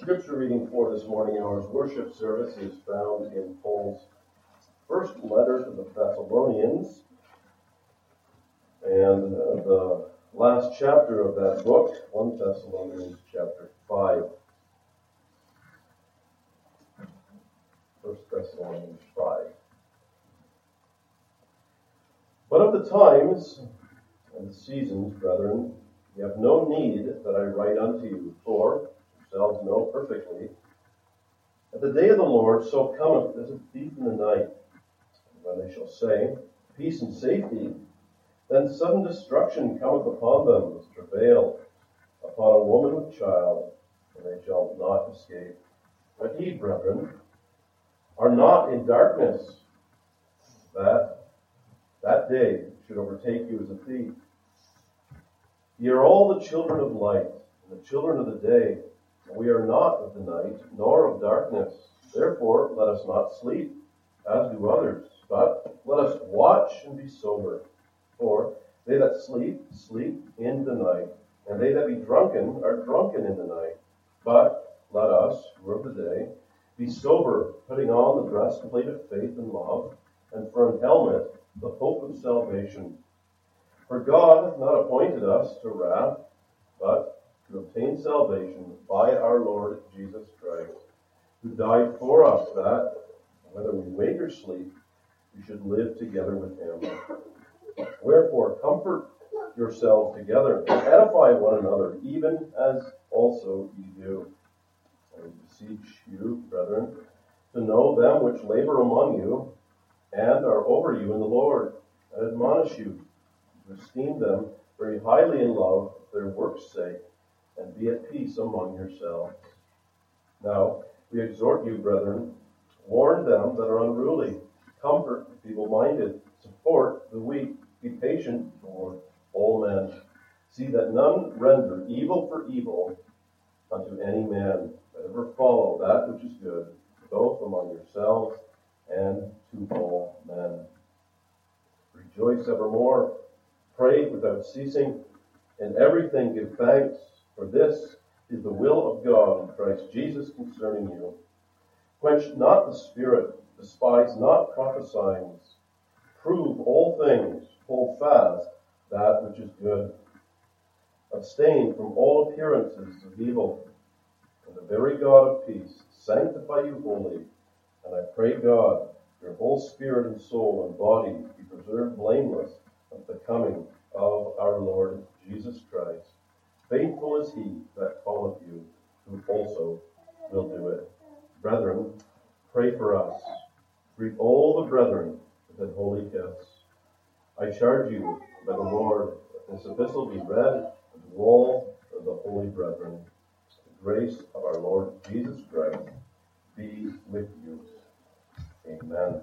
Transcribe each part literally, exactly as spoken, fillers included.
Scripture reading for this morning hour's worship service is found in Paul's first letter to the Thessalonians, and uh, the last chapter of that book, First Thessalonians chapter five. First Thessalonians five. But of the times and the seasons, brethren, you have no need that I write unto you, for yourselves know perfectly that the day of the Lord so cometh as a thief in the night. When they shall say, peace and safety, then sudden destruction cometh upon them as travail upon a woman with child, and they shall not escape. But ye, brethren, are not in darkness, that that day should overtake you as a thief. Ye are all the children of light, and the children of the day. We are not of the night, nor of darkness. Therefore, let us not sleep, as do others, but let us watch and be sober. For they that sleep, sleep in the night, and they that be drunken are drunken in the night. But let us, who are of the day, be sober, putting on the breastplate of faith and love, and for an helmet, the hope of salvation. For God hath not appointed us to wrath, but to obtain salvation by our Lord Jesus Christ, who died for us, that, whether we wake or sleep, we should live together with him. Wherefore, comfort yourselves together, and edify one another, even as also ye do. I beseech you, brethren, to know them which labor among you, and are over you in the Lord, and admonish you to esteem them very highly in love for their work's sake, and be at peace among yourselves. Now, we exhort you, brethren, warn them that are unruly, comfort the feeble-minded, support the weak, be patient toward all men. See that none render evil for evil unto any man, but ever follow that which is good, both among yourselves and to all men. Rejoice evermore, pray without ceasing, in everything give thanks, for this is the will of God in Christ Jesus concerning you. Quench not the spirit, despise not prophesying. Prove all things, hold fast that which is good. Abstain from all appearances of evil, and the very God of peace sanctify you wholly. And I pray God, your whole spirit and soul and body be preserved blameless at the coming of our Lord Jesus Christ. Faithful is he that calleth you, who also will do it. Brethren, pray for us. Greet all the brethren with a holy kiss. I charge you by the Lord that this epistle be read unto all of the holy brethren. The grace of our Lord Jesus Christ be with you. Amen.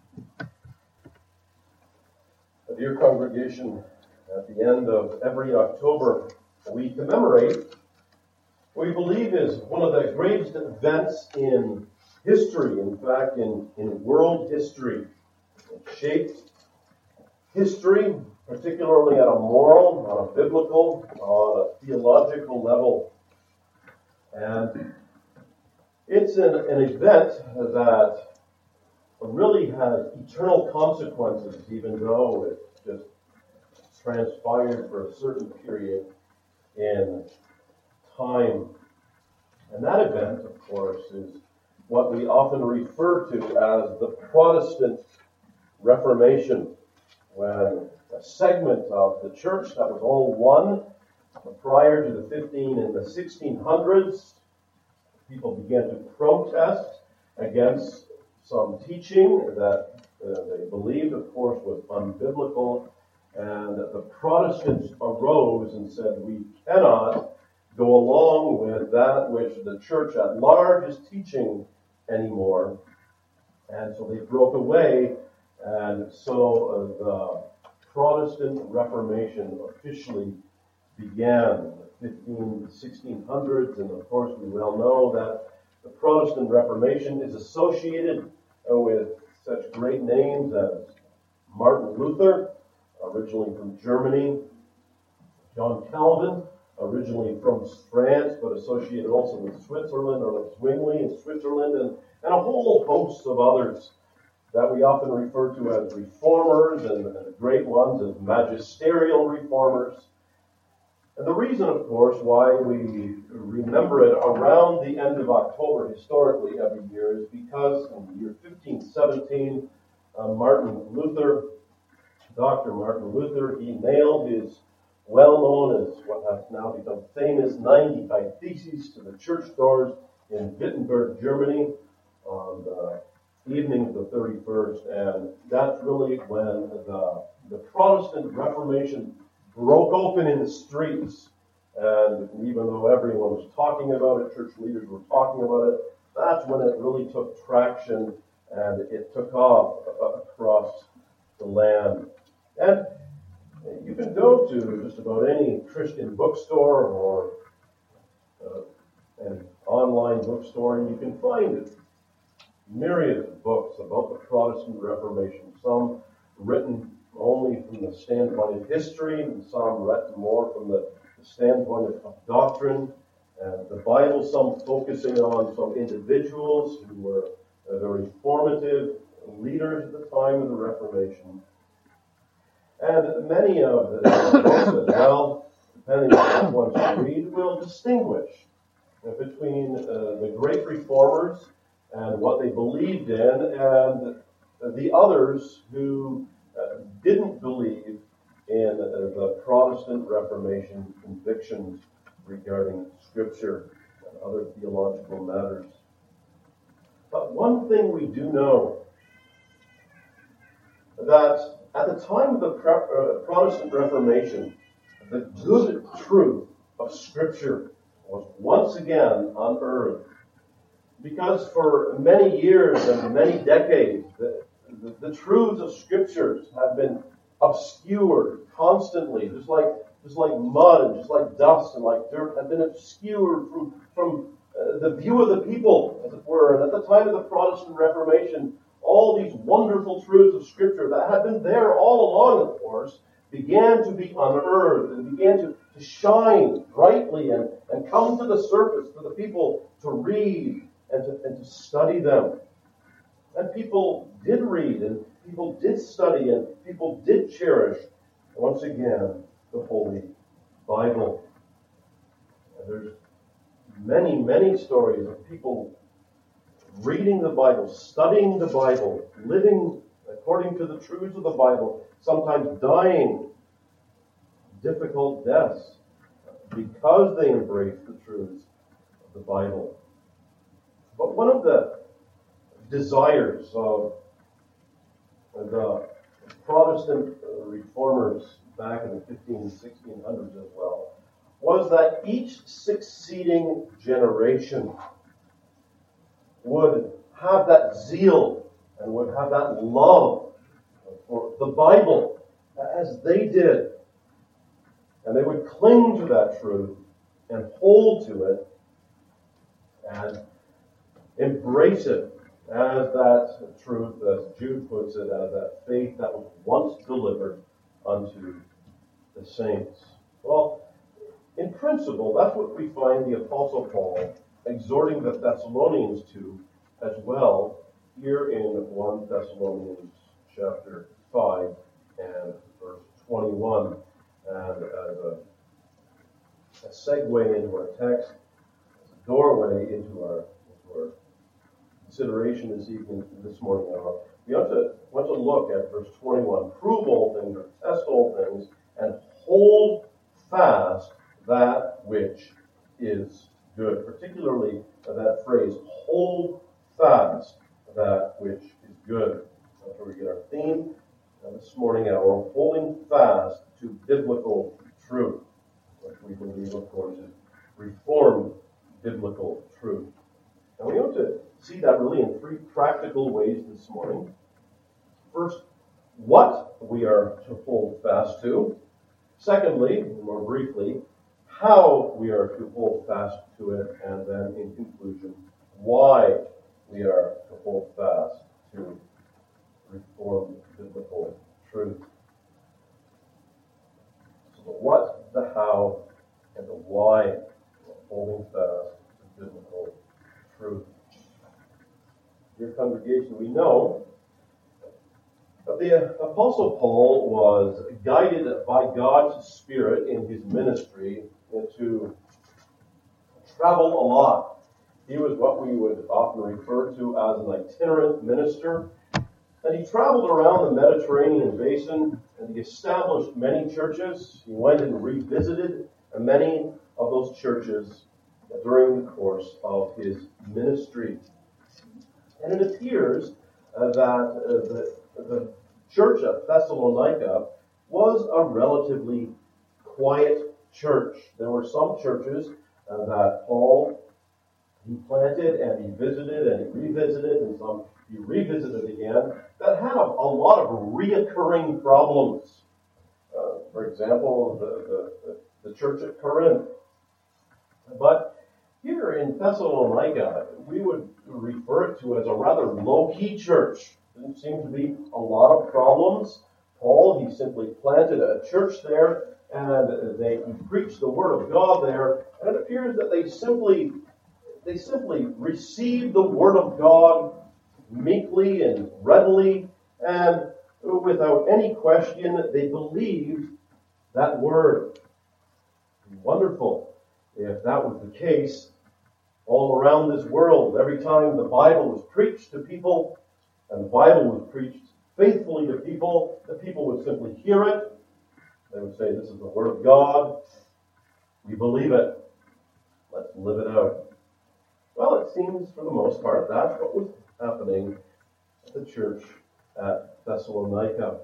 A dear congregation, at the end of every October, we commemorate what we believe is one of the greatest events in history, in fact, in, in world history. It shaped history, particularly at a moral, on a biblical, on a theological level. And it's an, an event that really has eternal consequences, even though it just transpired for a certain period in time. And that event, of course, is what we often refer to as the Protestant Reformation, when a segment of the church that was all one prior to the fifteen and the sixteen hundreds, people began to protest against some teaching that uh, they believed, of course, was unbiblical. And the Protestants arose and said, we cannot go along with that which the church at large is teaching anymore. And so they broke away, and so uh, the Protestant Reformation officially began in the fifteen, sixteen hundreds, and of course we well know that the Protestant Reformation is associated uh, with such great names as Martin Luther, originally from Germany, John Calvin, originally from France, but associated also with Switzerland, or like Zwingli in Switzerland, and, and a whole host of others that we often refer to as reformers, and, and the great ones as magisterial reformers. And the reason, of course, why we remember it around the end of October historically every year is because in the year fifteen seventeen, uh, Martin Luther, Doctor Martin Luther, he nailed his well-known as what has now become famous ninety-five Theses to the church doors in Wittenberg, Germany on the evening of the thirty-first. And that's really when the, the Protestant Reformation broke open in the streets. And even though everyone was talking about it, church leaders were talking about it, that's when it really took traction and it took off across the land. And you can go to just about any Christian bookstore or uh, an online bookstore, and you can find myriad of books about the Protestant Reformation, some written only from the standpoint of history, and some written more from the, the standpoint of, of doctrine. And the Bible, some focusing on some individuals who were uh, very formative leaders at the time of the Reformation. And many of the books as well, depending on what one should read, will distinguish between uh, the great reformers and what they believed in, and the others who uh, didn't believe in uh, the Protestant Reformation convictions regarding Scripture and other theological matters. But one thing we do know, that at the time of the Protestant Reformation, the good truth of Scripture was once again unearthed. Because for many years and many decades, the, the, the truths of Scriptures have been obscured constantly, just like just like mud and just like dust and like dirt, have been obscured from, from uh, the view of the people, as it were. And at the time of the Protestant Reformation, all these wonderful truths of Scripture that had been there all along, of course, began to be unearthed and began to, to shine brightly and, and come to the surface for the people to read and to, and to study them. And people did read, and people did study, and people did cherish, once again, the Holy Bible. And there's many, many stories of people reading the Bible, studying the Bible, living according to the truths of the Bible, sometimes dying difficult deaths because they embraced the truths of the Bible. But one of the desires of the Protestant reformers back in the fifteen and sixteen hundreds as well was that each succeeding generation would have that zeal and would have that love for the Bible as they did. And they would cling to that truth and hold to it and embrace it as that truth, as Jude puts it, as that faith that was once delivered unto the saints. Well, in principle, that's what we find the Apostle Paul exhorting the Thessalonians to as well here in First Thessalonians chapter five and verse twenty-one. And as a, a segue into our text, as a doorway into our, into our consideration this evening, this morning, hour, we ought to want to look at verse twenty-one. Prove all things, or test all things, and hold fast that which is good. Particularly that phrase, hold fast that which is good. That's where we get our theme this morning hour, holding fast to biblical truth, which we believe, of course, is Reformed biblical truth. And we ought to see that really in three practical ways this morning. First, what we are to hold fast to. Secondly, more briefly, how we are to hold fast to it. And then, in conclusion, why we are to hold fast to Reformed biblical truth. So the what, the how, and the why of holding fast to biblical truth. Dear congregation, we know that the Apostle Paul was guided by God's Spirit in his ministry to travel a lot. He was what we would often refer to as an itinerant minister. And he traveled around the Mediterranean basin and he established many churches. He went and revisited many of those churches during the course of his ministry. And it appears uh, that uh, the, the church at Thessalonica was a relatively quiet church. There were some churches uh, that Paul he planted and he visited and he revisited, and some he revisited again, that had a, a lot of reoccurring problems. Uh, for example, the, the, the church at Corinth. But here in Thessalonica, we would refer it to as a rather low-key church. Didn't seem to be a lot of problems. Paul, he simply planted a church there, and they he preached the word of God there, and it appears that they simply they simply received the word of God meekly and readily, and without any question, they believed that word. Wonderful if that was the case all around this world. Every time the Bible was preached to people, and the Bible was preached faithfully to people, the people would simply hear it. They would say, this is the word of God. We believe it. Let's live it out. Well, it seems for the most part that's what was happening at the church at Thessalonica.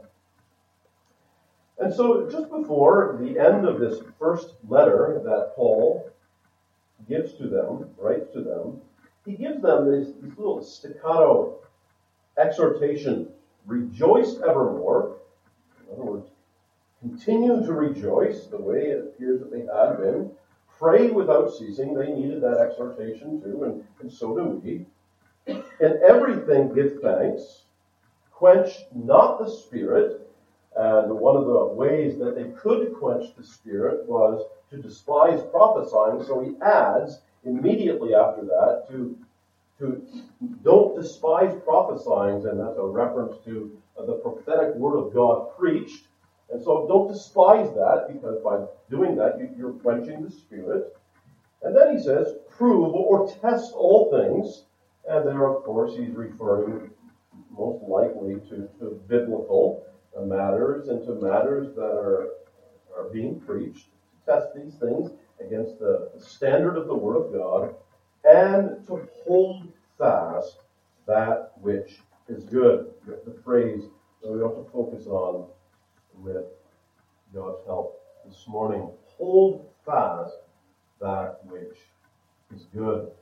And so just before the end of this first letter that Paul gives to them, writes to them, he gives them these, these little staccato exhortations. Rejoice evermore. In other words, continue to rejoice the way it appears that they had been. Pray without ceasing. They needed that exhortation too, and, and so do we. In everything give thanks. Quench not the Spirit. And one of the ways that they could quench the Spirit was to despise prophesying. So he adds immediately after that to, to don't despise prophesying, and that's a reference to the prophetic word of God preached. And so don't despise that, because by doing that, you, you're quenching the Spirit. And then he says, prove or test all things. And there, of course, he's referring most likely to, to biblical matters and to matters that are, are being preached. Test these things against the standard of the Word of God, and to hold fast that which is good. The phrase that we ought to focus on with God's help this morning. Hold fast that which is good.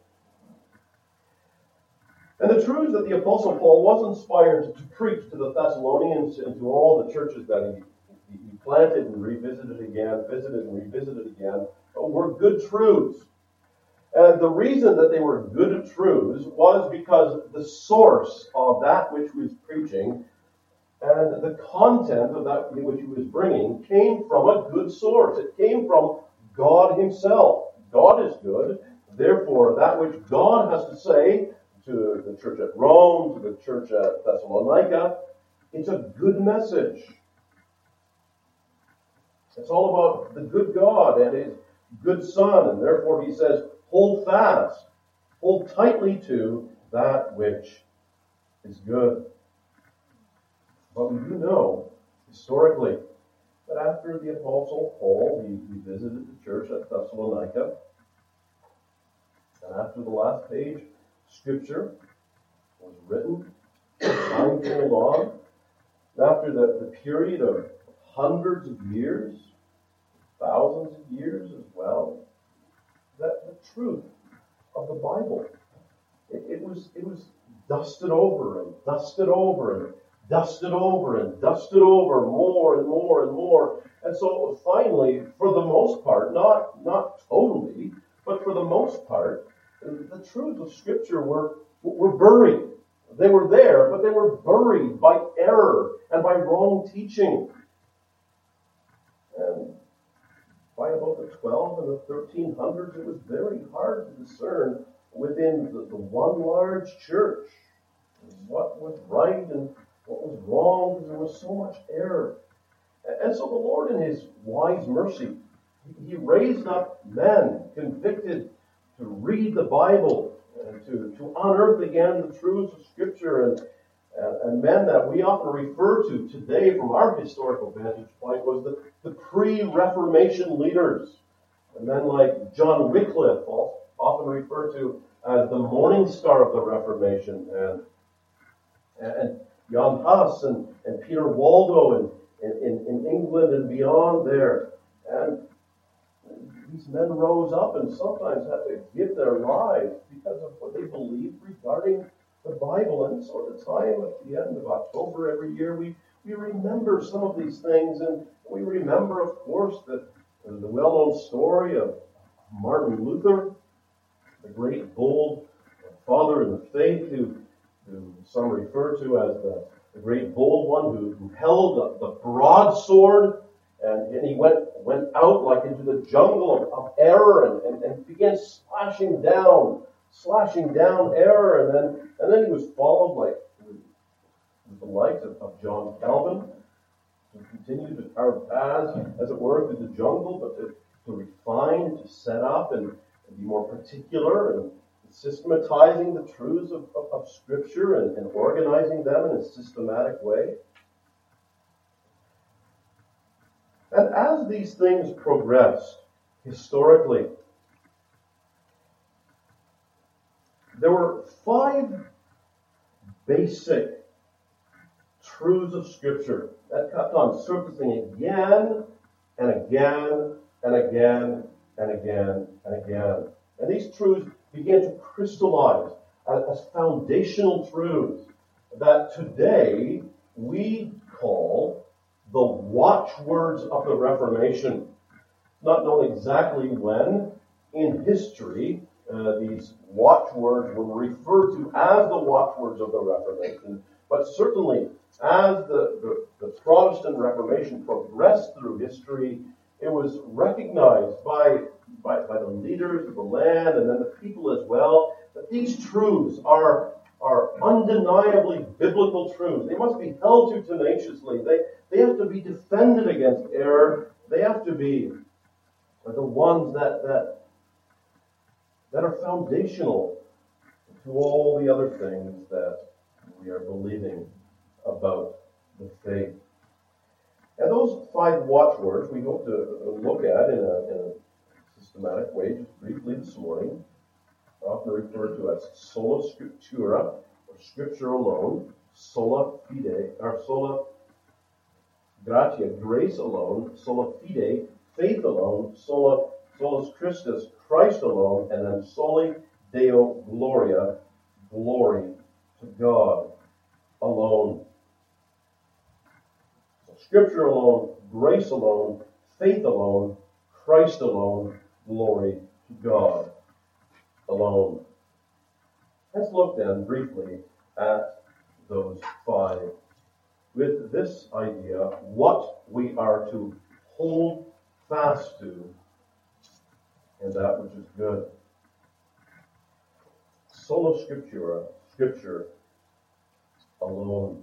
And the truth is that the Apostle Paul was inspired to preach to the Thessalonians and to all the churches that he, he planted and revisited again, visited and revisited again, were good truths. And the reason that they were good truths was because the source of that which he was preaching and the content of that which he was bringing came from a good source. It came from God himself. God is good. Therefore, that which God has to say to the church at Rome, to the church at Thessalonica, it's a good message. It's all about the good God and his good Son, and therefore he says, hold fast, hold tightly to that which is good. But we do know, historically, that after the Apostle Paul, he, he visited the church at Thessalonica, and after the last page, Scripture was written, time rolled on, and after the, the period of hundreds of years, thousands of years as well, that the truth of the Bible, it, it was it was dusted over and dusted over and dusted over and dusted over more and more and more. And so finally, for the most part, not, not totally, but for the most part, the truths of Scripture were, were buried. They were there, but they were buried by error and by wrong teaching. And by about the twelve and the thirteen hundreds, it was very hard to discern within the, the one large church what was right and what was wrong, because there was so much error. And so the Lord, in his wise mercy, he raised up men convicted to read the Bible and to, to unearth again the truths of Scripture, and, and, and men that we often refer to today from our historical vantage point was the, the pre-Reformation leaders. And men like John Wycliffe, often referred to as the morning star of the Reformation, and, and Jan Hus and, and Peter Waldo in, in, in England and beyond there. And these men rose up and sometimes had to give their lives because of what they believed regarding the Bible. And so at the time, at the end of October every year, we, we remember some of these things. And we remember, of course, that the well-known story of Martin Luther, the great, bold father in the faith, who, who some refer to as the, the great, bold one, who, who held the, the broadsword. And, and he went went out like into the jungle of, of error and, and, and began slashing down, slashing down error. And then and then he was followed like with the likes of, of John Calvin, who continued to carve paths, as it were, through the jungle, but to, to refine, to set up and, and be more particular and systematizing the truths of, of, of Scripture and, and organizing them in a systematic way. And as these things progressed historically, there were five basic truths of Scripture that kept on surfacing again and again and again and again and again. And these truths began to crystallize as, as foundational truths that today we call the watchwords of the Reformation. Not known exactly when in history uh, these watchwords were referred to as the watchwords of the Reformation, but certainly as the, the, the Protestant Reformation progressed through history, it was recognized by, by, by the leaders of the land and then the people as well, that these truths are are undeniably biblical truths. They must be held to tenaciously. They, they have to be defended against error. They have to be the ones that, that, that are foundational to all the other things that we are believing about the faith. And those five watchwords we hope to look at in a, in a systematic way, just briefly this morning, often referred to as sola scriptura, or Scripture alone, sola fide, or sola gratia, grace alone, sola fide, faith alone, sola solus Christus, Christ alone, and then soli Deo gloria, glory to God alone. So Scripture alone, grace alone, faith alone, Christ alone, glory to God alone. Let's look then briefly at those five with this idea, what we are to hold fast to and that which is good. Sola Scriptura, Scripture alone.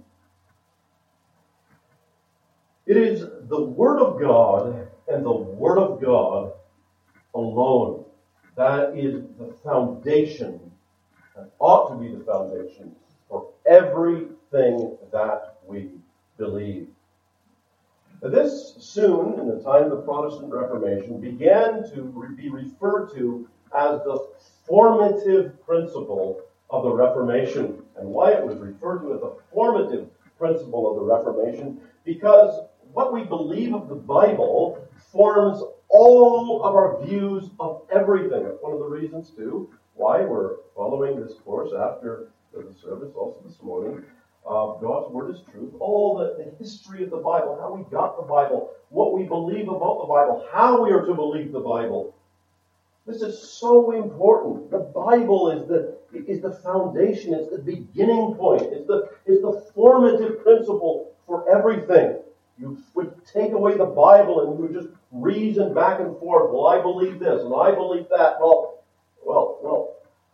It is the Word of God and the Word of God alone that is the foundation, and ought to be the foundation, for everything that we believe. This soon, in the time of the Protestant Reformation, began to be referred to as the formative principle of the Reformation. And why it was referred to as the formative principle of the Reformation? Because what we believe of the Bible forms all of our views of everything. That's one of the reasons, too, why we're following this course after the service, also this morning. Uh, God's Word is truth. All the, the history of the Bible, how we got the Bible, what we believe about the Bible, how we are to believe the Bible. This is so important. The Bible is the is the foundation. It's the beginning point. It's the it's the formative principle for everything. you would take away the Bible and you would just reason back and forth. Well, I believe this and I believe that. Well, well, well.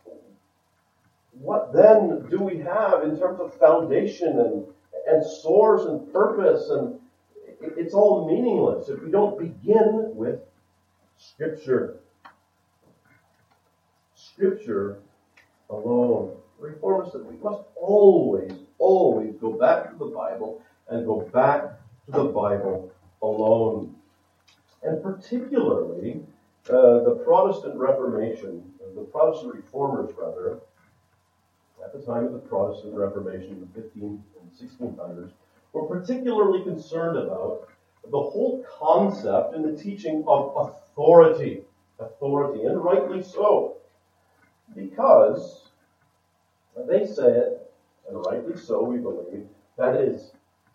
What then do we have in terms of foundation and, and source and purpose? And it, it's all meaningless if we don't begin with Scripture. Scripture alone. The Reformers said we must always, always go back to the Bible and go back to the Bible alone. And particularly, uh, the Protestant Reformation, the Protestant Reformers, rather, at the time of the Protestant Reformation in the fifteenth and sixteen hundreds, were particularly concerned about the whole concept and the teaching of authority. Authority, and rightly so. Because they said, and rightly so we believe, that is,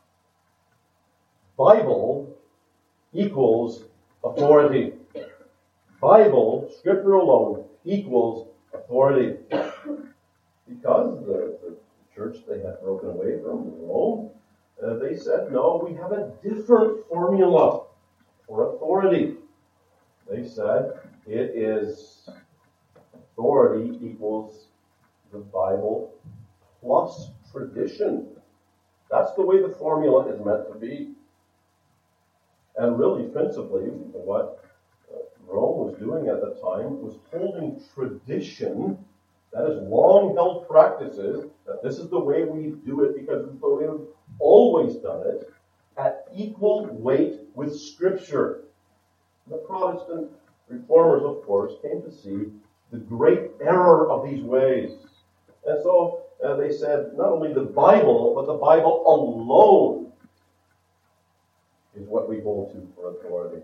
Bible equals authority. Bible, Scripture alone, equals authority. Because the, the church they had broken away from, Rome, uh, they said, no, we have a different formula for authority. They said it is authority equals the Bible plus tradition. That's the way the formula is meant to be. And really, principally, what uh, Rome was doing at the time was holding tradition, that is long-held practices, that this is the way we do it because it's the way we've always done it, at equal weight with Scripture. The Protestant Reformers, of course, came to see the great error of these ways. And so uh, they said not only the Bible, but the Bible alone is what we hold to for authority.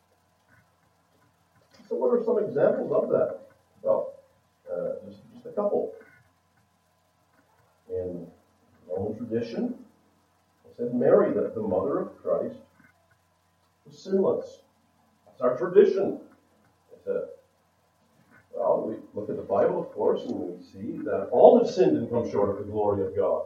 So what are some examples of that? Well, uh, just, just a couple. In Roman tradition, it said Mary, the, the mother of Christ, was sinless. That's our tradition. It's a, well, we look at the Bible, of course, and we see that all have sinned and come short of the glory of God.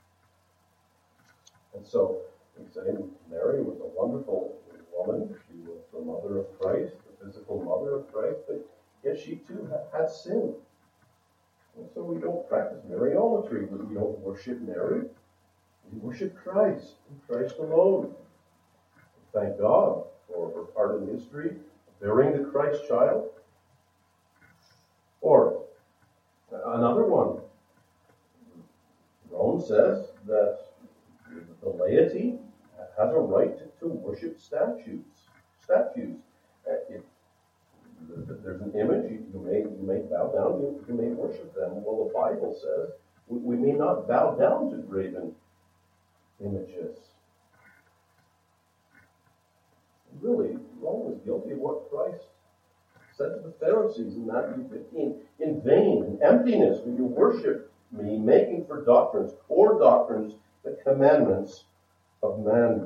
And so we say Mary was a wonderful woman. She was the mother of Christ, the physical mother of Christ, but yet she too had sinned. And so we don't practice Mariolatry. We don't worship Mary. We worship Christ, and Christ alone. Thank God for her part in history, bearing the Christ child. Or another one. Rome says that the laity has a right to worship statues. Statues. If there's an image, you may you may bow down, you, you may worship them. Well, the Bible says we, we may not bow down to graven images. Really, Rome was guilty of what Christ said to the Pharisees in Matthew fifteen. In vain, in emptiness, will you worship me, making for doctrines, core doctrines, the commandments of man.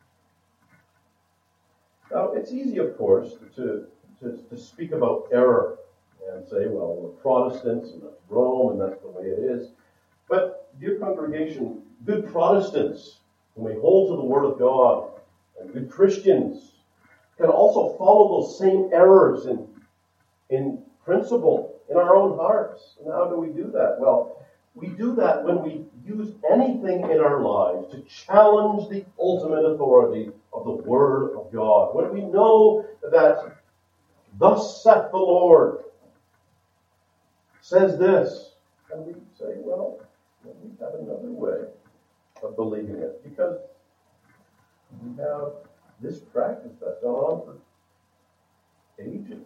Now, it's easy, of course, to, to, to speak about error and say, well, we're Protestants, and that's Rome, and that's the way it is. But, dear congregation, good Protestants, when we hold to the Word of God, and good Christians, can also follow those same errors in, in principle, in our own hearts. And how do we do that? Well, we do that when we use anything in our lives to challenge the ultimate authority of the Word of God. When we know that, thus saith the Lord, says this, and we say, well, we have another way of believing it, because we have this practice that's gone on for ages.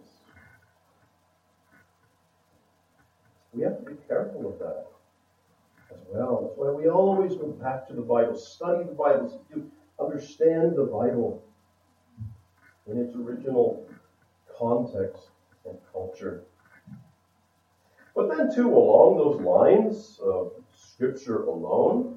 We have to be careful of that as well. That's why we always go back to the Bible, study the Bible, to understand the Bible in its original context and culture. But then, too, along those lines of Scripture alone,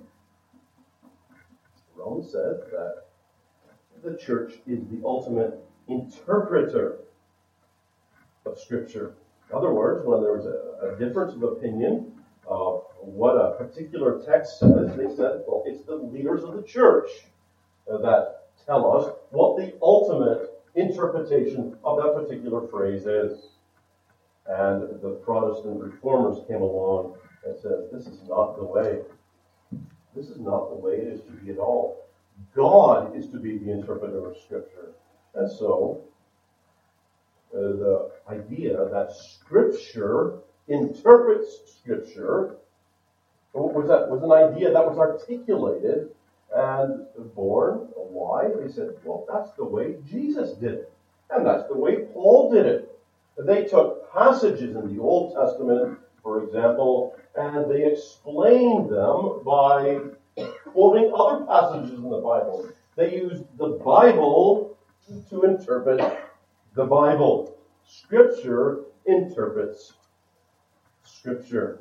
Rome says that the church is the ultimate interpreter of Scripture. In other words, when there was a, a difference of opinion of what a particular text says, they said, well, it's the leaders of the church that tell us what the ultimate interpretation of that particular phrase is. And the Protestant reformers came along and said, this is not the way. This is not the way it is to be at all. God is to be the interpreter of Scripture. And so, uh, the idea that Scripture interprets Scripture was that was an idea that was articulated and born. Why? They said, well, that's the way Jesus did it. And that's the way Paul did it. They took passages in the Old Testament, for example, and they explained them by quoting other passages in the Bible. They used the Bible to interpret the Bible. Scripture interprets Scripture.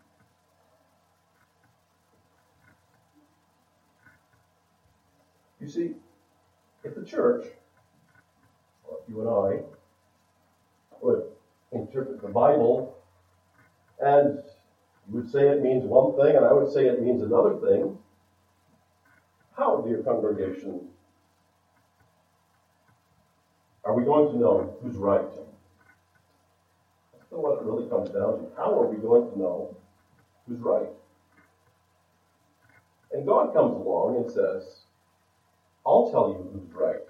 You see, if the church, or you and I, would interpret the Bible, and you would say it means one thing, and I would say it means another thing, how, dear congregation, are we going to know who's right? That's what it really comes down to. How are we going to know who's right? And God comes along and says, I'll tell you who's right.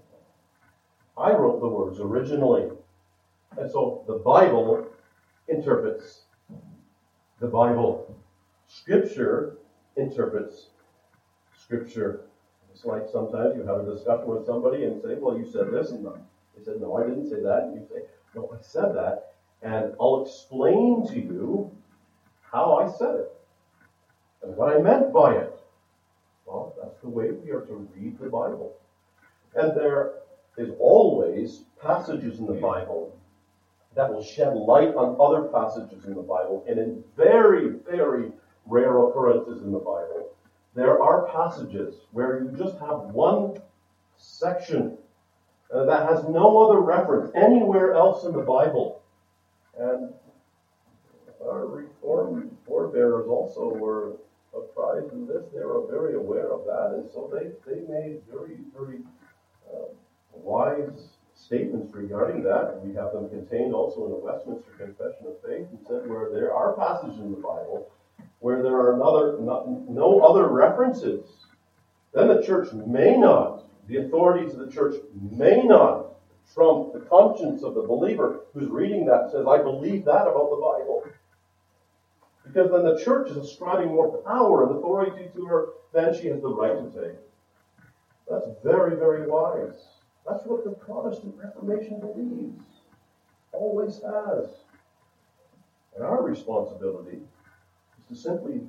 I wrote the words originally. And so the Bible interprets the Bible. Scripture interprets Scripture. It's like sometimes you have a discussion with somebody and say, well, you said this, and they said, no, I didn't say that. And you say, no, I said that. And I'll explain to you how I said it and what I meant by it. Well, that's the way we are to read the Bible. And there is always passages in the Bible that will shed light on other passages in the Bible. And in very, very rare occurrences in the Bible, there are passages where you just have one section uh, that has no other reference anywhere else in the Bible. And our Reformed forebears also were apprised in this. They were very aware of that. And so they, they made very, very uh, wise statements regarding that. We have them contained also in the Westminster Confession of Faith, and said where there are passages in the Bible where there are another, not, no other references, then the church may not, the authorities of the church may not trump the conscience of the believer who's reading that and says, I believe that about the Bible. Because then the church is ascribing more power and authority to her than she has the right to take. That's very, very wise. That's what the Protestant Reformation believes. Always has. And our responsibility is to simply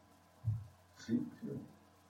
seek to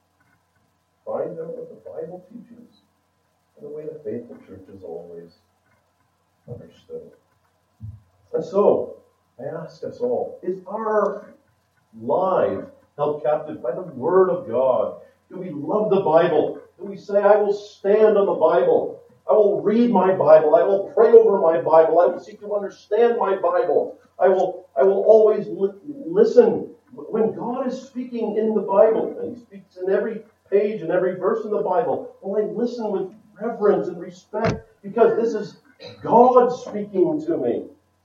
find out what the Bible teaches in the way the faithful church has always understood. And so, I ask us all, is our life held captive by the Word of God? Do we love the Bible? Do we say, I will stand on the Bible? I will read my Bible. I will pray over my Bible. I will seek to understand my Bible. I will, I will always li- listen. When God is speaking in the Bible, and He speaks in every page and every verse in the Bible, will I listen with reverence and respect because this is God speaking to me.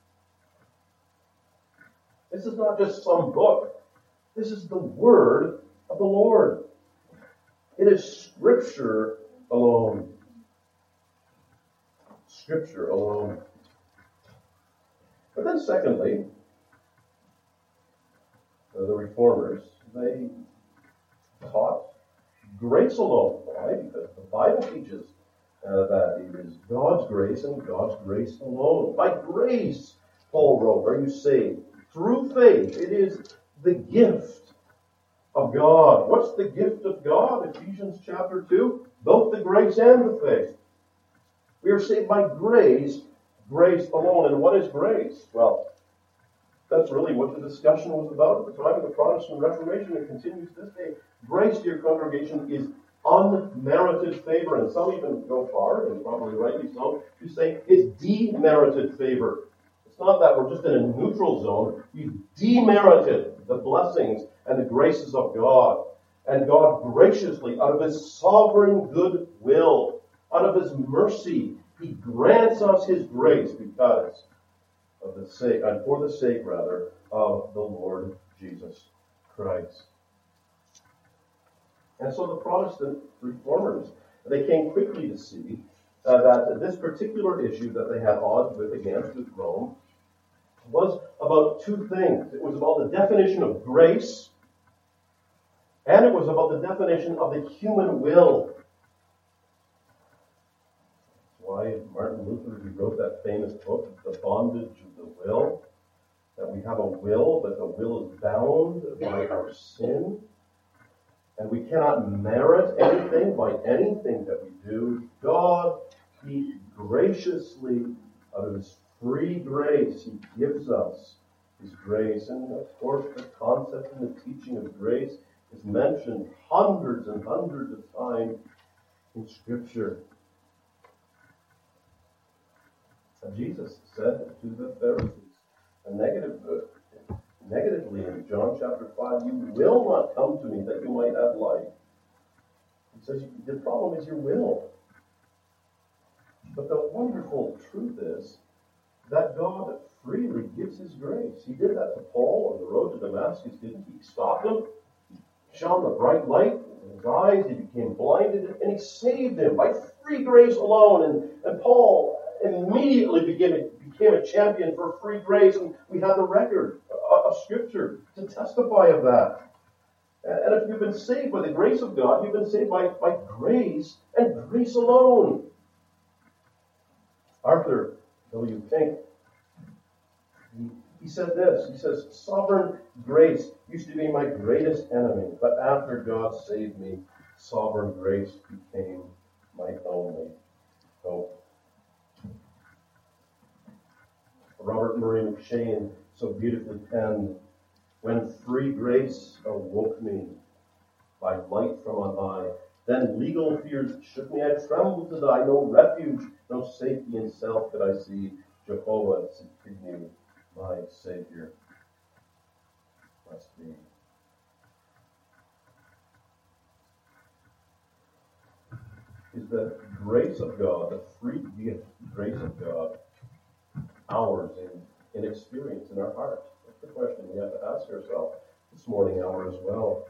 This is not just some book. This is the Word of the Lord. It is Scripture alone. Scripture alone. But then secondly, the Reformers, they taught grace alone. Why? Because the Bible teaches uh, that it is God's grace and God's grace alone. By grace, Paul wrote, are you saved? Through faith. It is the gift of God. What's the gift of God? Ephesians chapter two. Both the grace and the faith. We are saved by grace, grace alone. And what is grace? Well, that's really what the discussion was about at the time of the Protestant Reformation and continues this day. Grace, dear congregation, is unmerited favor. And some even go far, and probably rightly so, to say it's demerited favor. It's not that we're just in a neutral zone. We've demerited the blessings and the graces of God. And God graciously, out of his sovereign good will, out of his mercy, he grants us his grace because of the sake, and for the sake, rather, of the Lord Jesus Christ. And so the Protestant reformers, they came quickly to see uh, that this particular issue that they had odds with against with Rome was about two things. It was about the definition of grace, and it was about the definition of the human will. That's why Martin Luther, he wrote that famous book, The Bondage of the Will, that we have a will, but the will is bound by our sin. And we cannot merit anything by anything that we do. God, he graciously, out of his free grace, he gives us his grace. And of course, the concept and the teaching of grace is mentioned hundreds and hundreds of times in Scripture. And Jesus said to the Pharisees, a negative, uh, negatively in John chapter five, you will not come to me that you might have life. He says, the problem is your will. But the wonderful truth is that God freely gives his grace. He did that to Paul on the road to Damascus, didn't he? He stopped him, he shone the bright light in his eyes, he became blinded, and he saved him by free grace alone. And, and Paul immediately became, became a champion for free grace, and we have the record of Scripture to testify of that. And if you've been saved by the grace of God, you've been saved by, by grace and grace alone. Arthur W. Pink, he, he said this, he says, sovereign grace used to be my greatest enemy, but after God saved me, sovereign grace became my only hope. Robert Murray McShane so beautifully penned, when free grace awoke me by light from on high, then legal fears shook me, I trembled to die, no refuge, no safety in self could I see, Jehovah Tsidkenu, my Savior must be. Is the grace of God, the free gift grace of God, ours in, in experience in our heart? That's the question we have to ask ourselves this morning hour as well.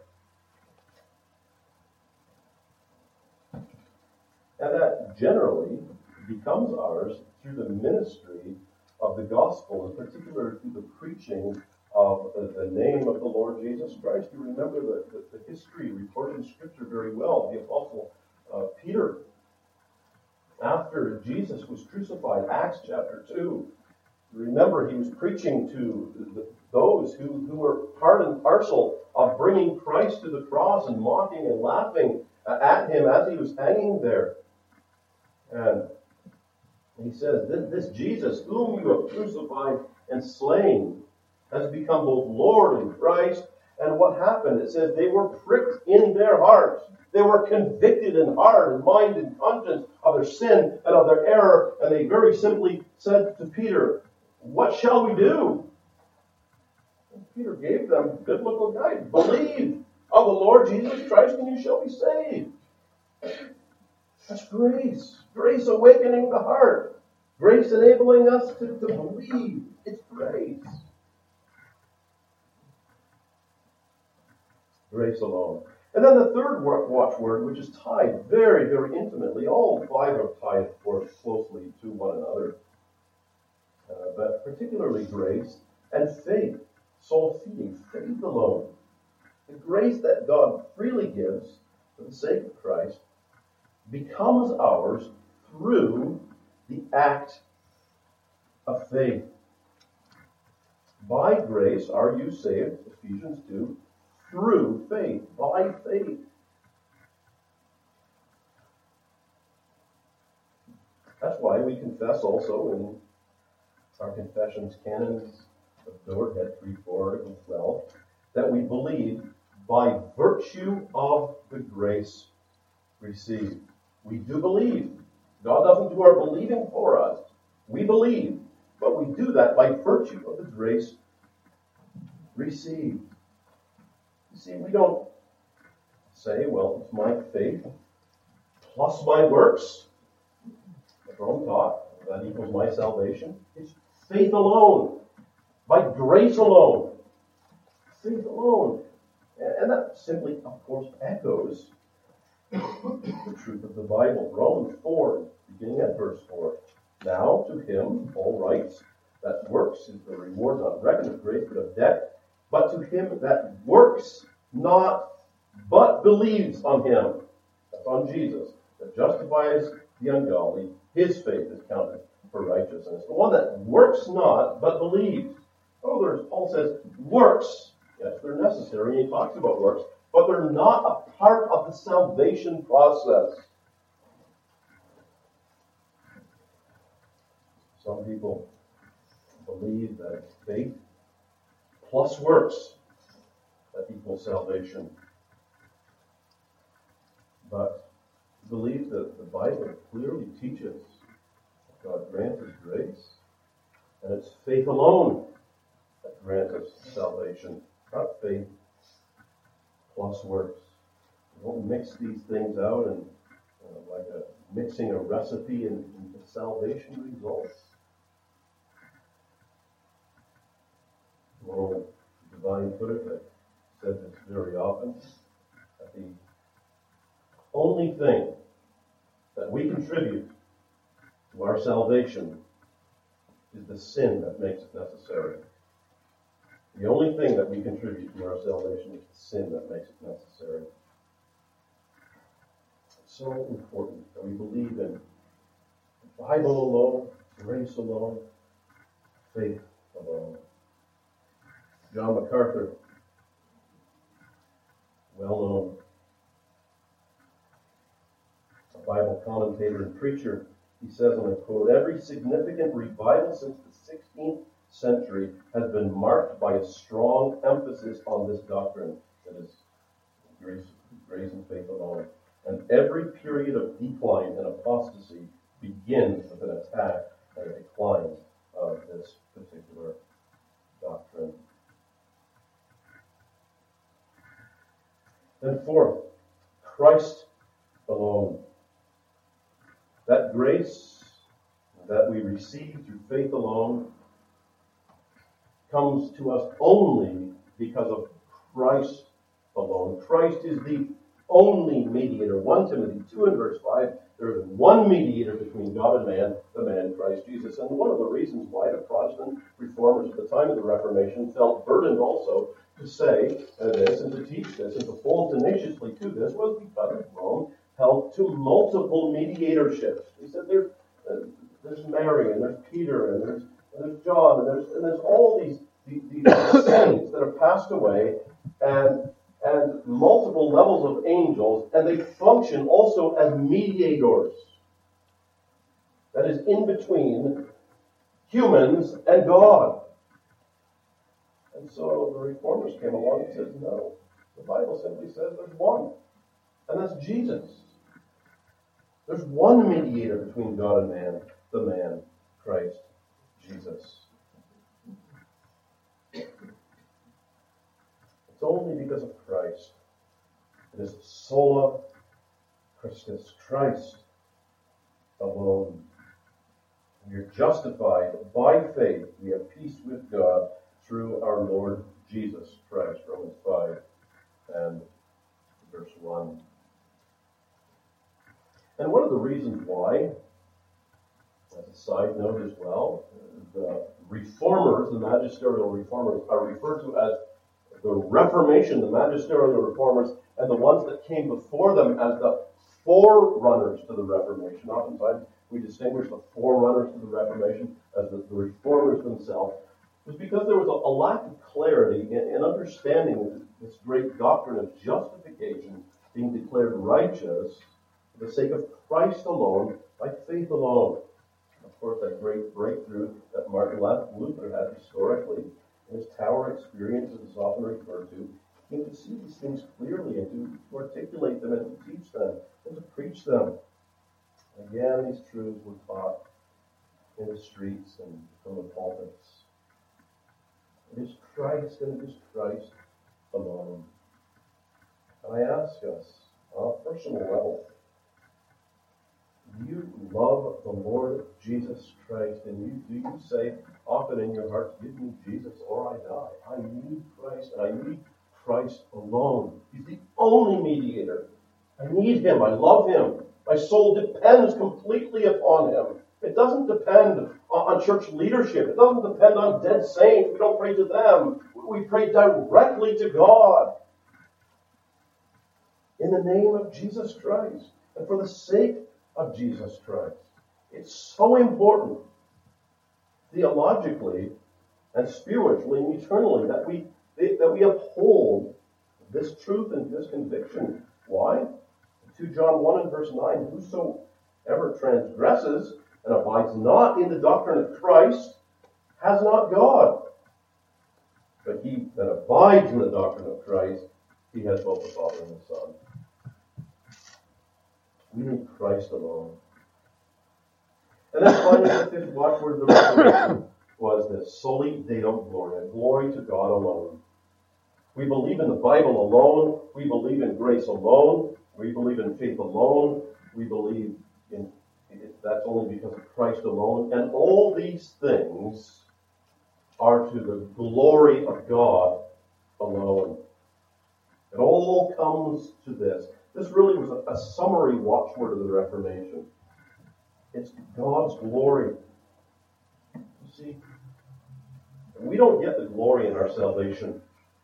And that generally becomes ours through the ministry of the gospel, in particular through the preaching of the name of the Lord Jesus Christ. You remember the, the, the history recorded in Scripture very well. The Apostle uh, Peter, after Jesus was crucified, Acts chapter two, remember he was preaching to the, those who, who were part and parcel of bringing Christ to the cross and mocking and laughing at him as he was hanging there. And he says, this, this Jesus, whom you have crucified and slain, has become both Lord and Christ. And what happened? It says they were pricked in their hearts. They were convicted in heart and mind and conscience of their sin and of their error. And they very simply said to Peter, what shall we do? And Peter gave them biblical guidance. Believe of the Lord Jesus Christ and you shall be saved. That's grace. Grace awakening the heart. Grace enabling us to, to believe. It's grace. Grace alone. And then the third watchword, which is tied very, very intimately. All five are tied, of course, closely to one another. Uh, but particularly grace and faith. Soul feeding. Faith alone. The grace that God freely gives for the sake of Christ becomes ours through the act of faith. By grace are you saved, Ephesians two, through faith, by faith. That's why we confess also in our confessions canons of Dordhead three four, Article twelve, that we believe by virtue of the grace received. We do believe. God doesn't do our believing for us. We believe, but we do that by virtue of the grace received. You see, we don't say, well, it's my faith plus my works. As Rome taught, that equals my salvation. It's faith alone, by grace alone. Faith alone. And that simply, of course, echoes the truth of the Bible. Romans four, beginning at verse four. Now to him, Paul writes, that works is the reward not reckoned of grace, but of debt. But to him that works not, but believes on him, that's on Jesus, that justifies the ungodly, his faith is counted for righteousness. The one that works not, but believes. Oh, there's, Paul says, works. Yes, they're necessary, and he talks about works, but they're not a part of the salvation process. Some people believe that faith plus works that equals salvation. But believe that the Bible clearly teaches that God grants His grace, and it's faith alone that grants us salvation, not faith plus works. We don't mix these things out and uh, like a, mixing a recipe and, and salvation results. One old divine put it, I've said this very often, that the only thing that we contribute to our salvation is the sin that makes it necessary. The only thing that we contribute to our salvation is the sin that makes it necessary. It's so important that we believe in the Bible alone, grace alone, faith alone. John MacArthur, well known, a Bible commentator and preacher, he says, and I quote, every significant revival since the sixteenth century has been marked by a strong emphasis on this doctrine, that is grace, grace and faith alone. And every period of decline and apostasy begins with an attack and a decline of this particular doctrine. And fourth, Christ alone. That grace that we receive through faith alone comes to us only because of Christ alone. Christ is the only mediator. First Timothy two and verse five, there is one mediator between God and man, the man Christ Jesus. And one of the reasons why the Protestant reformers at the time of the Reformation felt burdened also to say uh, this and to teach this and to hold tenaciously to this was because Rome held to multiple mediatorships. He said there's, uh, there's Mary and there's Peter and there's, and there's John and there's, and there's all these, these, these saints that have passed away and and multiple levels of angels, and they function also as mediators. That is in between humans and God. And so the reformers came along and said, no, the Bible simply says there's one, and that's Jesus. There's one mediator between God and man, the man, Christ Jesus. It's only because of Christ. It is sola Christus, Christ alone. We are justified by faith. We have peace with God through our Lord Jesus Christ. Romans five and verse one. And one of the reasons why, as a side note as well, the reformers, the magisterial reformers, are referred to as the Reformation, the magisterial reformers, and the ones that came before them as the forerunners to the Reformation. Oftentimes we distinguish the forerunners to the Reformation as the, the reformers themselves. It was because there was a, a lack of clarity in, in understanding this great doctrine of justification, being declared righteous for the sake of Christ alone, by faith alone. Of course, that great breakthrough that Martin Luther had historically, his tower experience, as it's often referred to, came to see these things clearly and to, to articulate them and to teach them and to preach them. Again, these truths were taught in the streets and from the pulpits. It is Christ and it is Christ alone. I ask us on a personal level, do you love the Lord Jesus Christ? And you, do you say often in your heart, give me Jesus or I die? I need Christ, and I need Christ alone. He's the only mediator. I need Him. I love Him. My soul depends completely upon Him. It doesn't depend on church leadership. It doesn't depend on dead saints. We don't pray to them. We pray directly to God. In the name of Jesus Christ. And for the sake of Jesus Christ. It's so important, theologically and spiritually and eternally, that we, that we uphold this truth and this conviction. Why? Second John one and verse nine, whosoever transgresses and abides not in the doctrine of Christ has not God. But he that abides in the doctrine of Christ, he has both the Father and the Son. We need Christ alone. And then finally, the fifth watchword of the Reformation was this: soli Deo Gloria, glory to God alone. We believe in the Bible alone. We believe in grace alone. We believe in faith alone. We believe in that's only because of Christ alone. And all these things are to the glory of God alone. It all comes to this. This really was a, a summary watchword of the Reformation. It's God's glory. You see, we don't get the glory in our salvation.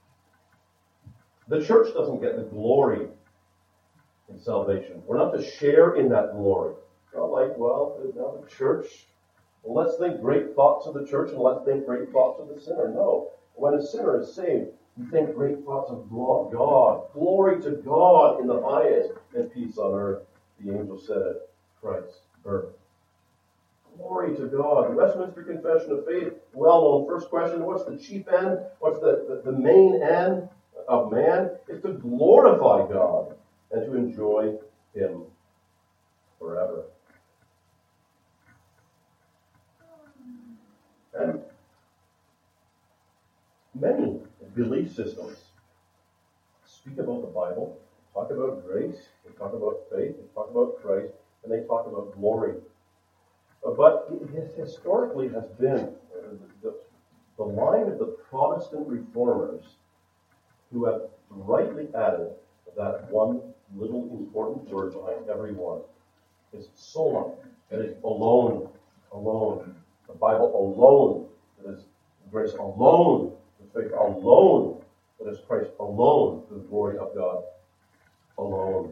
The church doesn't get the glory in salvation. We're not to share in that glory. Not like, well, now the church, well, let's think great thoughts of the church and let's think great thoughts of the sinner. No. When a sinner is saved, you think great thoughts of God. Glory to God in the highest, and peace on earth. The angel said at Christ's birth. Glory to God. The Westminster Confession of Faith, well known. First question, what's the chief end? What's the, the, the main end of man? It's to glorify God and to enjoy Him forever. And many belief systems speak about the Bible, talk about grace, they talk about faith, they talk about Christ, and they talk about glory. But it historically has been the, the line of the Protestant reformers who have rightly added that one little important word behind every one is sola. It is alone, alone. The Bible alone. It is grace alone. The faith alone. It is Christ alone. The glory of God alone.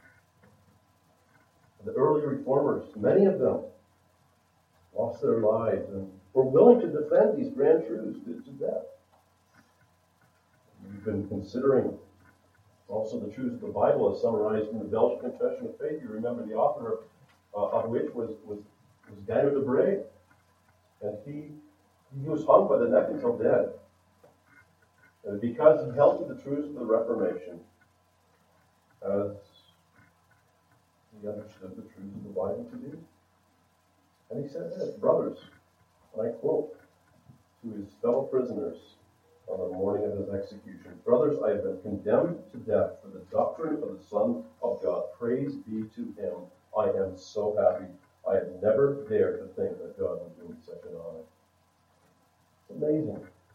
The early reformers, many of them, lost their lives and were willing to defend these grand truths to, to death. We've been considering also the truths of the Bible as summarized in the Belgian Confession of Faith. You remember the author uh, of which was was, was Daniel de Bray. And he, he was hung by the neck until dead. And because he held to the truths of the Reformation, as he understood the truths of the Bible to be. And he said this, brothers, and I quote, to his fellow prisoners on the morning of his execution, brothers, I have been condemned to death for the doctrine of the Son of God. Praise be to Him. I am so happy. I had never dared to think that God would do me such an honor. It's amazing.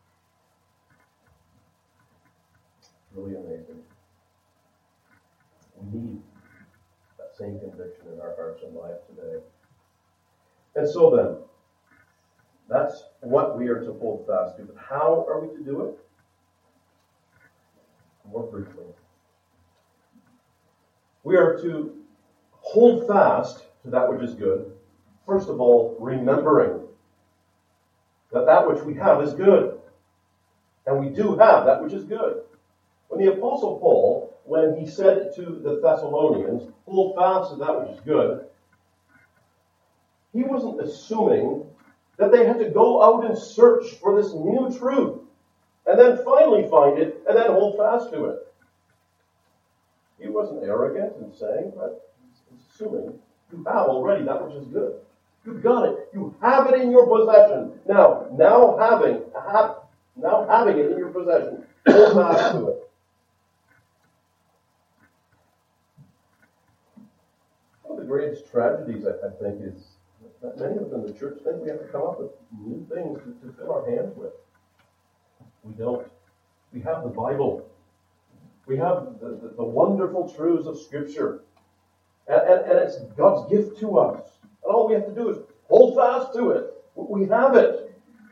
It's really amazing. We need that same conviction in our hearts and lives today. And so then, that's what we are to hold fast to. But how are we to do it? More briefly. We are to hold fast to that which is good. First of all, remembering that that which we have is good. And we do have that which is good. When the Apostle Paul, when he said to the Thessalonians, hold fast to that which is good, he wasn't assuming that they had to go out and search for this new truth and then finally find it and then hold fast to it. He wasn't arrogant in saying, but he's assuming you have already that which is good. You've got it. You have it in your possession. Now, now having, have, now having it in your possession, hold fast to it. greatest tragedies, I, I think, is that many of us in the church think we have to come up with new things to, to fill our hands with. We don't. We have the Bible. We have the, the, the wonderful truths of Scripture. And, and, and it's God's gift to us. And all we have to do is hold fast to it. We have it.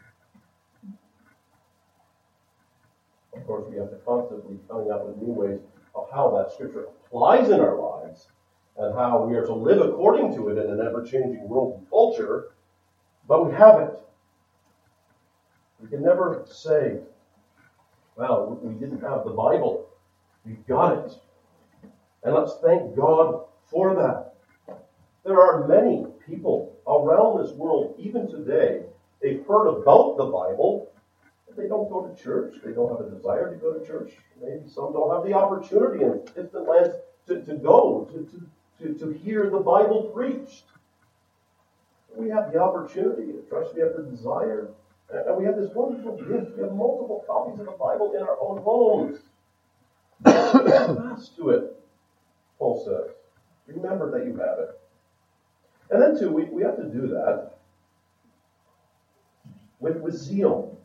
Of course, we have to constantly coming up with new ways of how that Scripture applies in our lives and how we are to live according to it in an ever-changing world and culture. But we have it. We can never say, well, we didn't have the Bible. We got it. And let's thank God for that. There are many people around this world, even today, they've heard about the Bible, but they don't go to church. They don't have a desire to go to church. Maybe some don't have the opportunity in distant lands to, to go, to, to, to, to hear the Bible preached. We have the opportunity. Trust we have the desire. And we have this wonderful gift. We have multiple copies of the Bible in our own homes. Hold fast to it, Paul says. Remember that you have it. And then, too, we, we have to do that with, with zeal.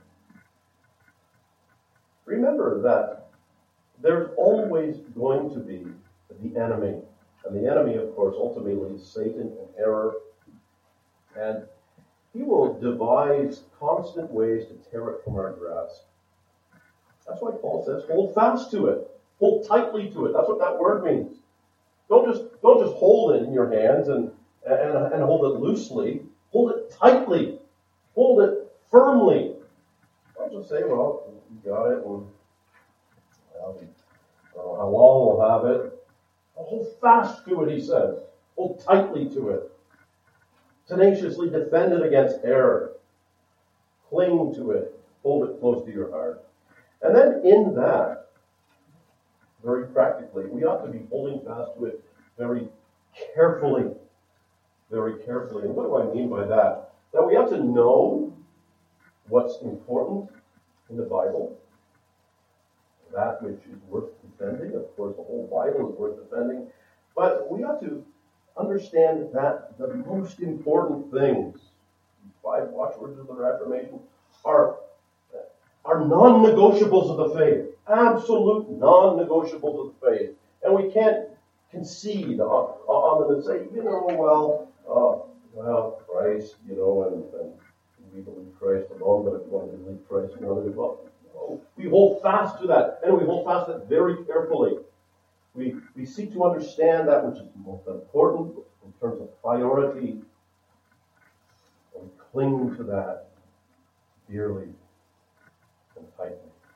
Remember that there's always going to be the enemy. And the enemy, of course, ultimately is Satan and error. And he will devise constant ways to tear it from our grasp. That's why Paul says, hold fast to it. Hold tightly to it. That's what that word means. Don't just don't just hold it in your hands and, and, and hold it loosely. Hold it tightly. Hold it firmly. Don't just say, well, you got it, and well, I don't know how long we'll have it. Hold fast to it, he says. Hold tightly to it. Tenaciously defend it against error. Cling to it. Hold it close to your heart. And then in that, very practically, we ought to be holding fast to it very carefully. Very carefully. And what do I mean by that? That we have to know what's important in the Bible. That which is worth defending. Of course, the whole Bible is worth defending. But we ought to understand that the most important things, five watchwords of the Reformation, are, are non-negotiables of the faith. Absolute non-negotiables of the faith. And we can't concede on, on them and say, you know, well, uh, well, Christ, you know, and, and we believe Christ alone, but if you want to believe Christ, you know, well, no. We hold fast to that, and we hold fast to that very carefully. We, we seek to understand that which is most important in terms of priority, and we cling to that dearly and tightly.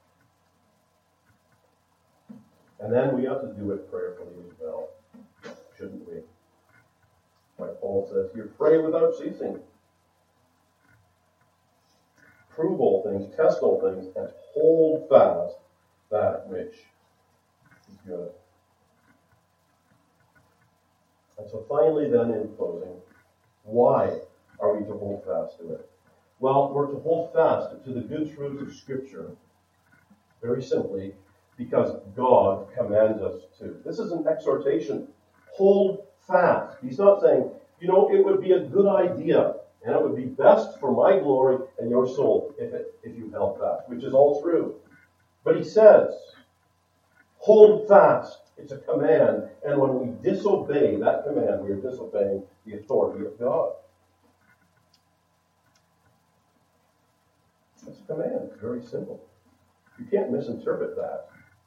And then we ought to do it prayerfully as well, shouldn't we? Like Paul says here, pray without ceasing. Prove all things, test all things, and hold fast that which is good. And so finally then, in closing, why are we to hold fast to it? Well, we're to hold fast to the good truths of Scripture, very simply, because God commands us to. This is an exhortation. Hold fast. He's not saying, you know, it would be a good idea, and it would be best for my glory and your soul if it, if you held fast, which is all true. But he says, hold fast. It's a command, and when we disobey that command, we are disobeying the authority of God. It's a command. It's very simple. You can't misinterpret that.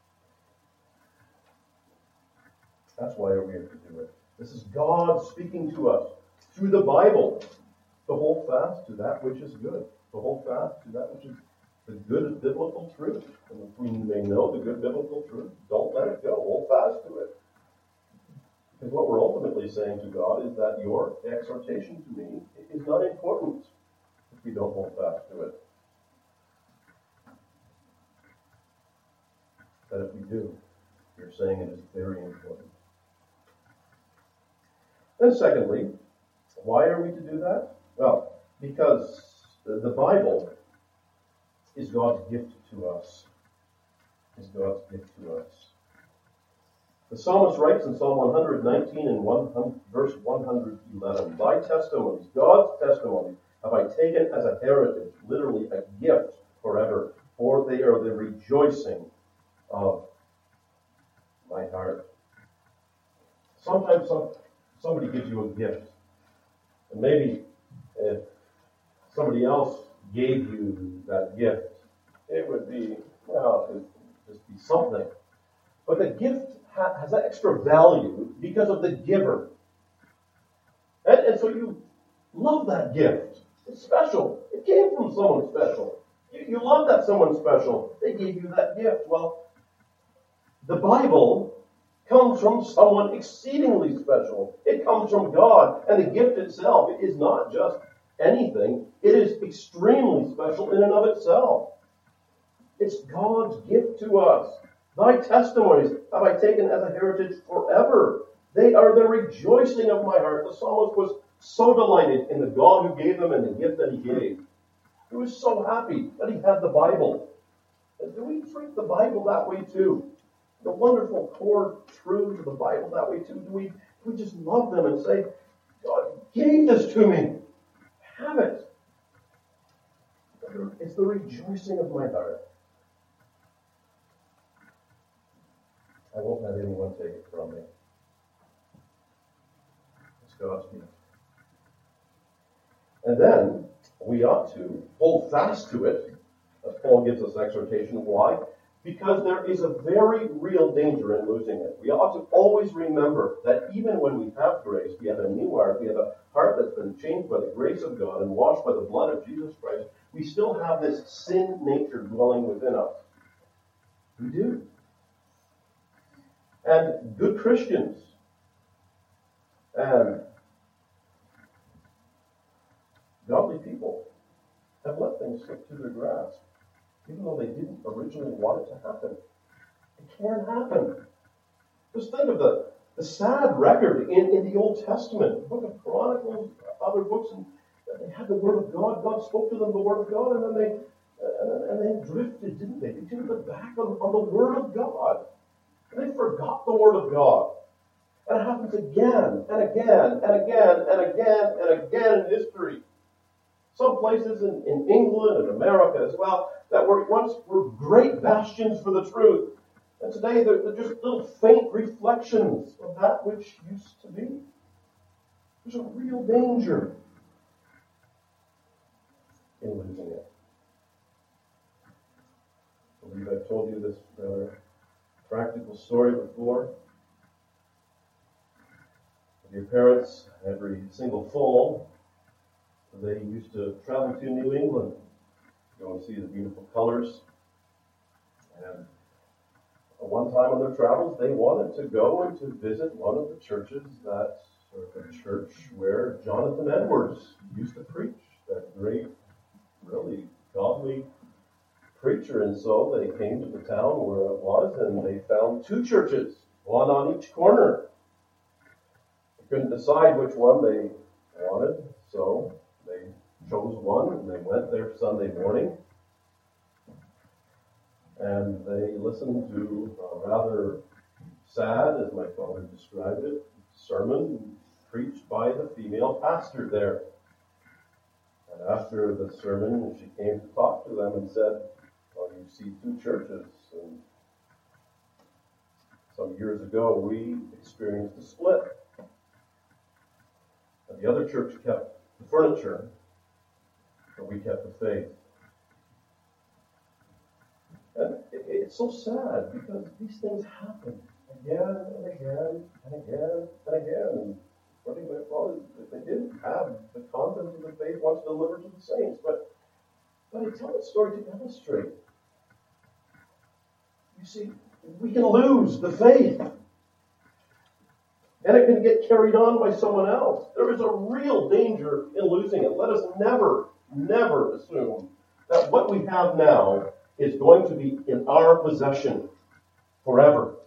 That's why we have to do it. This is God speaking to us through the Bible to hold fast to that which is good, to hold fast to that which is the good biblical truth. And if we may know the good biblical truth, don't let it go. Hold fast to it. Because what we're ultimately saying to God is that your exhortation to me is not important if we don't hold fast to it. But if we do, you're saying it is very important. Then secondly, why are we to do that? Well, because the Bible is God's gift to us. Is God's gift to us. The psalmist writes in Psalm one nineteen and one, verse one eleven, Thy testimonies, God's testimonies, have I taken as a heritage, literally a gift forever, for they are the rejoicing of my heart. Sometimes some, somebody gives you a gift, and maybe if somebody else gave you that gift, it would be, well, it would just be something. But the gift ha- has that extra value because of the giver. And, and so you love that gift. It's special. It came from someone special. You, you love that someone special. They gave you that gift. Well, the Bible comes from someone exceedingly special. It comes from God. And the gift itself is not just anything. It is extremely special in and of itself. It's God's gift to us. Thy testimonies have I taken as a heritage forever. They are the rejoicing of my heart. The psalmist was so delighted in the God who gave him and the gift that he gave. He was so happy that he had the Bible. And do we treat the Bible that way too? The wonderful core truths of the Bible that way too? Do we, do we just love them and say, God gave this to me. Have it. It's the rejoicing of my heart. I won't let anyone take it from me. It's God's gift. And then we ought to hold fast to it, as Paul gives us exhortation. Why? Because there is a very real danger in losing it. We ought to always remember that even when we have grace, we have a new heart, we have a heart that's been changed by the grace of God and washed by the blood of Jesus Christ, we still have this sin nature dwelling within us. We do. And good Christians and godly people have let things slip through their grasp, even though they didn't originally want it to happen. It can happen. Just think of the, the sad record in, in the Old Testament, the book of Chronicles, other books, and they had the Word of God. God spoke to them the Word of God, and then they uh, and they drifted, didn't they? They turned their back on, on the Word of God. And they forgot the Word of God. And it happens again and again and again and again and again in history. Some places in, in England and America as well that were once were great bastions for the truth. And today they're, they're just little faint reflections of that which used to be. There's a real danger in losing it. I believe I've told you this rather practical story before. With your parents, every single fall, they used to travel to New England, go and see the beautiful colors. And one time on their travels, they wanted to go and to visit one of the churches that, or the church where Jonathan Edwards used to preach, that great, really godly preacher. And so they came to the town where it was, and they found two churches, one on each corner. They couldn't decide which one they wanted, so they chose one, and they went there Sunday morning. And they listened to a rather sad, as my father described it, sermon preached by the female pastor there. And after the sermon, she came to talk to them and said, well, you see two churches. And some years ago, we experienced a split. And the other church kept the furniture, but we kept the faith. And it's so sad because these things happen again and again and again and again. And what my father, they didn't have the content of the faith once delivered to the saints. But, but I tell this story to illustrate. You see, we can lose the faith. And it can get carried on by someone else. There is a real danger in losing it. Let us never, never assume that what we have now is going to be in our possession forever.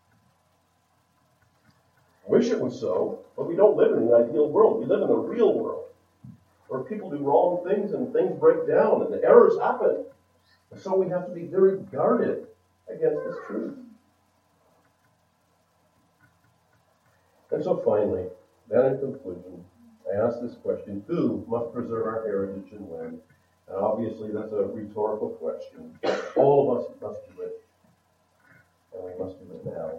I wish it was so, but we don't live in the ideal world. We live in the real world, where people do wrong things and things break down and the errors happen. And so we have to be very guarded against this truth. And so finally, then in conclusion, I ask this question: who must preserve our heritage and when? And obviously that's a rhetorical question. All of us must do it, and we must do it now.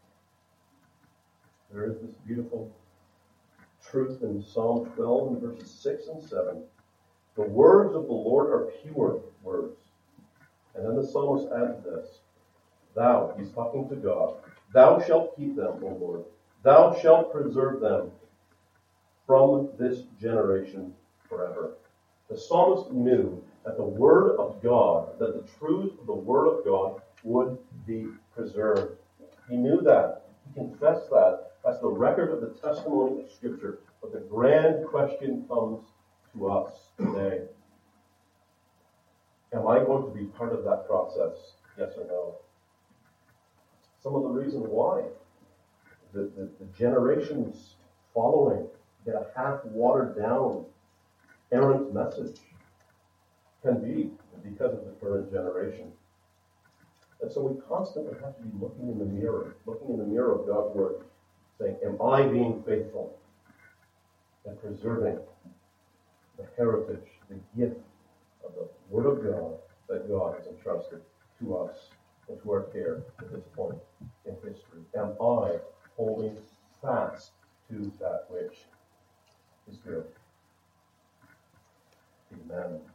There is this beautiful truth in Psalm twelve and verses six and seven. The words of the Lord are pure words. And then the psalmist adds this: Thou, he's talking to God, thou shalt keep them, O Lord. Thou shalt preserve them from this generation forever. The psalmist knew that the word of God, that the truth of the word of God would be preserved. He knew that. He confessed that. That's the record of the testimony of Scripture. But the grand question comes to us today. Am I going to be part of that process? Yes or no? Some of the reasons why. The, the, the generations following get a half watered down errant message. Can be because of the current generation. And so we constantly have to be looking in the mirror, looking in the mirror of God's Word, saying, am I being faithful and preserving the heritage, the gift of the Word of God that God has entrusted to us and to our care at this point in history? Am I holding fast to that which is good? Amen.